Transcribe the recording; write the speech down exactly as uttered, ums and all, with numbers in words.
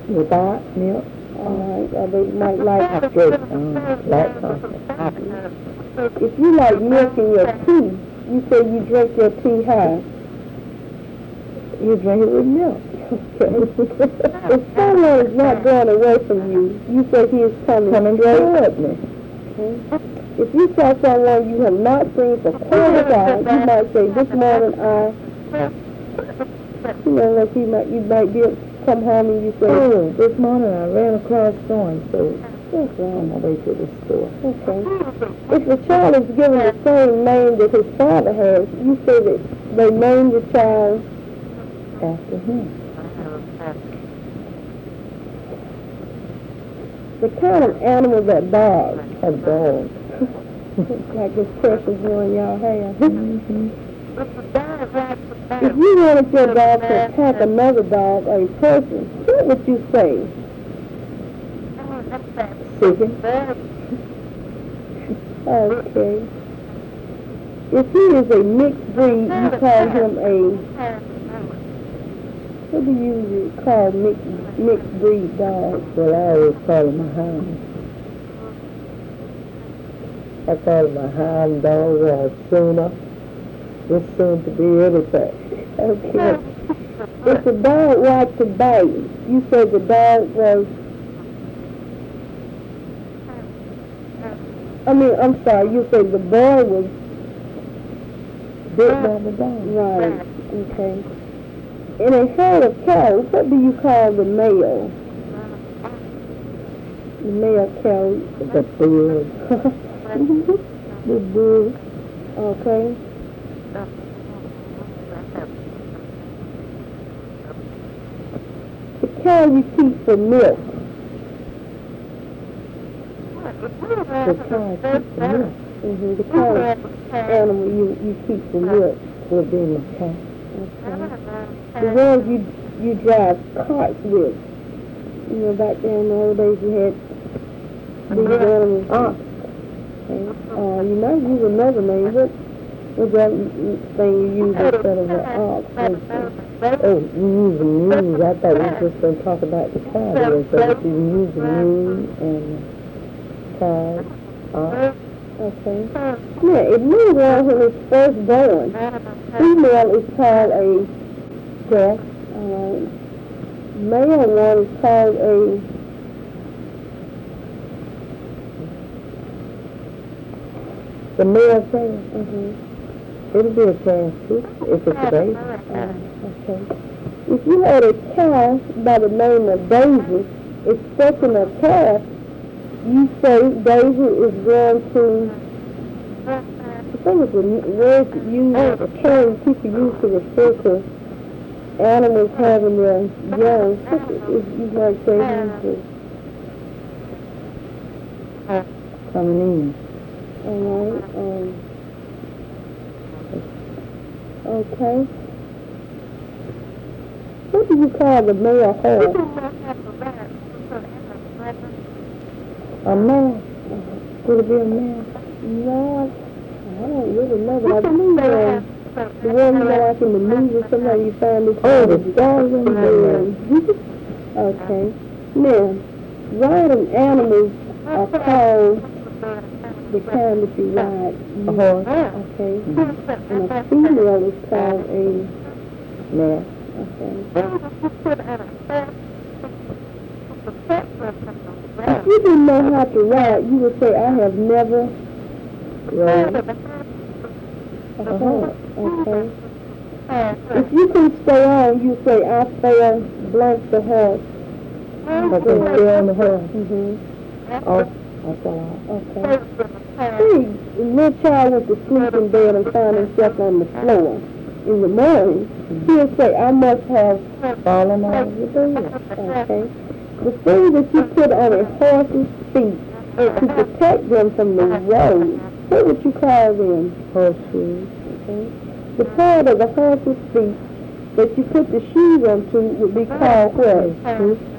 without milk. All right, or they might like Straight, um, black coffee. if you like milk in your tea, you say you drink your tea how? You drink it with milk. Okay. If someone is not going away from you, you say he is coming, coming straight. toward me. Okay. If you saw someone you have not seen for quite a while, you might say, this morning I, you know, like you might, you might be come home and you say, oh, this morning I ran across so-and-so. Okay. On my way to the store. Okay. If the child is given the same name that his father has, you say that they name the child after him. The kind of animal that barks. A dog. Like this precious one y'all have. Mm-hmm. If you wanted your dog to attack another dog or a person, what would you say? Chicken. Okay. If he is a mixed breed, you call him a, what do you usually call mixed, mixed breed dogs? Well, I always call him a hound. I call him a hound dog or a sooner. It's soon to be everything. Okay. If the dog liked to bite, you say the dog was, I mean, I'm sorry, you say the boy was bit by the dog. Right, okay. In a herd of cows, what do you call the male? The male cow? The bull. The bull. Okay. The cow you keep for milk. The cow keeps the milk. Mm-hmm. The cow animal you, you keep for milk will be my cow. Okay. The ones you you drive carts with. You know, back there in the old days you had these animals. Ox. Okay. Uh, you might use another name. What was that thing you use instead of an ox? Oh, you use the mule. I thought we were just going to talk about the cow there. So that you use the mule and cow, ox. Okay. Yeah, if new one when it's first born, female is called a calf. Uh, male one is called a the male calf. Mm-hmm. It'll be a calf too if it's a baby. Uh, okay. If you had a calf by the name of Daisy, expecting a calf, you say Daisy is going to, I think it's a word used, a term people use to refer to animals having their young. If you might say he's coming in. All right. Um, okay. What do you call the male horse? A male? Could it be a male? No, I don't really know, but I believe um, the one you know, like in the movies, sometimes you find this. Oh, the stallion. Okay. Now, riding animals are called the kind that you ride. A horse. Okay. Mm-hmm. And a female is called a mare. Okay. If you didn't know how to ride, you would say, I have never rode a horse. Okay. If you can stay on, you say, I fell blank the horse. I can stay on the horse. Mm-hmm. Oh, I fell off. Okay. See, the little child went to sleep in bed and found himself on the floor. In the morning, he'll say, I must have fallen out of the bed. Okay. The thing that you put on a horse's feet to protect them from the road, what would you call them? Horseshoes. Okay. The part of the horse's feet that you put the shoes onto would be called what? Hoof.